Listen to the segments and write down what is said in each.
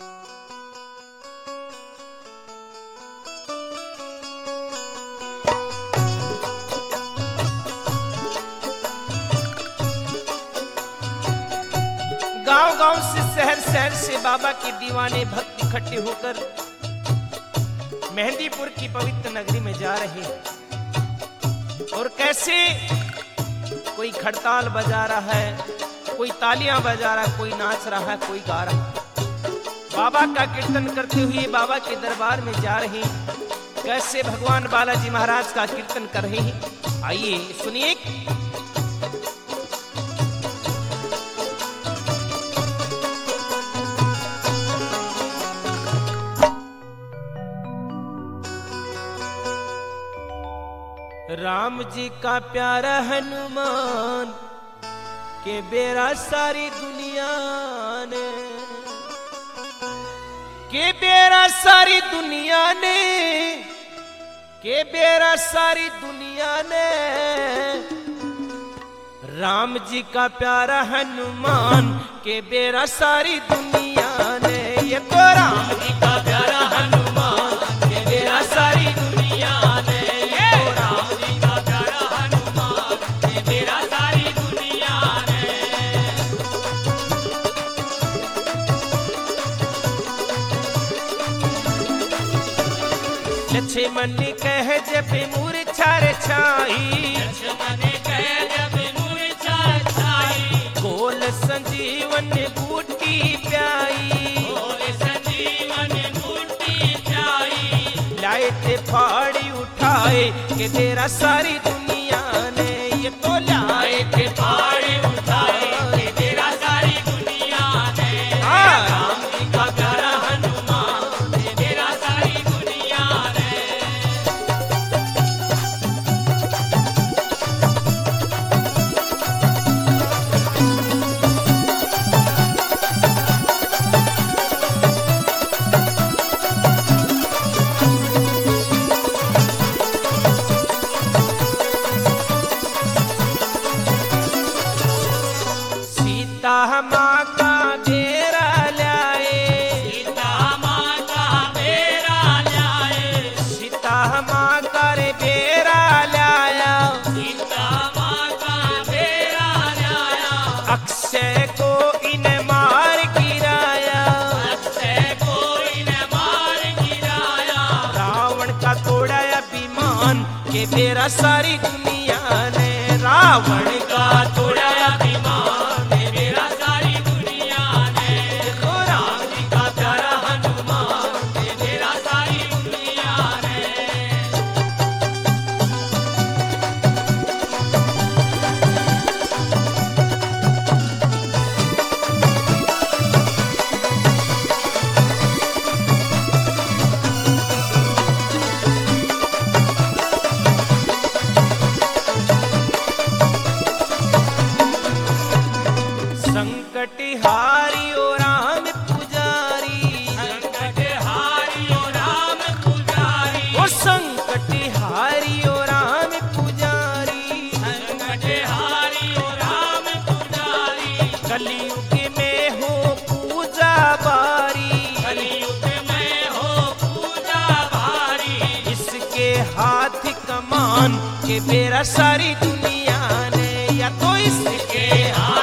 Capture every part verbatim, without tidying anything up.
गांव गांव से, शहर शहर से बाबा के दीवाने भक्त इकट्ठे होकर मेहंदीपुर की पवित्र नगरी में जा रहे हैं। और कैसे कोई खड़ताल बजा रहा है, कोई तालियां बजा रहा है, कोई नाच रहा है, कोई गा रहा है। बाबा का कीर्तन करते हुए बाबा के दरबार में जा रहे हैं। कैसे भगवान बालाजी महाराज का कीर्तन कर रहे हैं, आइए सुनिए। राम जी का प्यारा हनुमान के बेरा सारी दुनिया ने, के बेरा सारी दुनिया ने, के बेरा सारी दुनिया ने। राम जी का प्यारा हनुमान के बेरा सारी दुनिया ने। ये तो राम जी का प्यारा हनुमान के बेरा सारी दुनिया ने। लक्ष्मण कह जब मूर्छा छाई, लक्ष्मण कह जब मूर्छा छाई। गोल संजीवन बूटी प्याई, गोल संजीवन बूटी प्याई। लाए थे फाड़ी उठाए के तेरा सारी दुनिया ने। ये तो लाए थे फाड़ी उठाए के तेरा सारी दुनिया ने। राम जी का प्यारा हनुमान के तेरा सारी दुनिया ने। सीता माँ का बेरा लाए, सीता माँ का बेरा लाए। सीता माँ का रे बेरा लाया, सीता माँ का बेरा लाया। अक्षय को इन मार गिराया, अक्षय को इन मार गिराया। रावण का तोड़ा अभिमान के बेरा सारी दुनिया ने। रावण का तोड़ा अभिमान संकटहारी ओ राम पुजारी, संकटहारी ओ राम पुजारी। ओ संकटहारी ओ राम पुजारी, संकटहारी ओ राम पुजारी। कलयुग में हो पूजा बारी, कलयुग में हो पूजा बारी। इसके हाथ कमान के बेरा सारी दुनिया ने। या तो इसके हाथ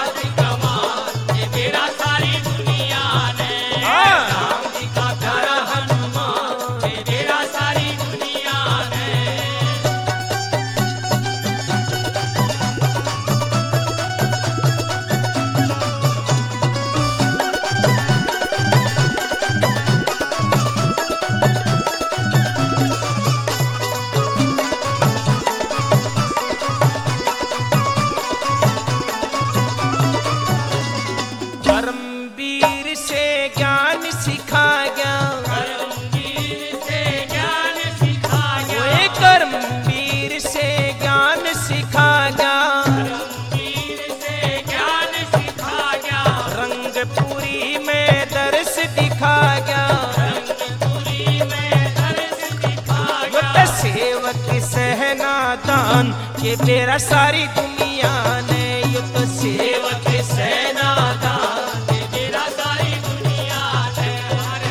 सहनादान के तेरा सारी दुनिया ने। ये तो सेवक सहनादान के तेरा सारी दुनिया ने।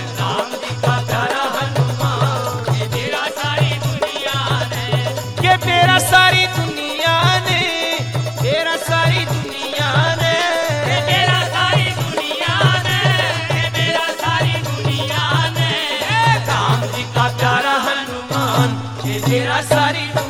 ये तेरा सारी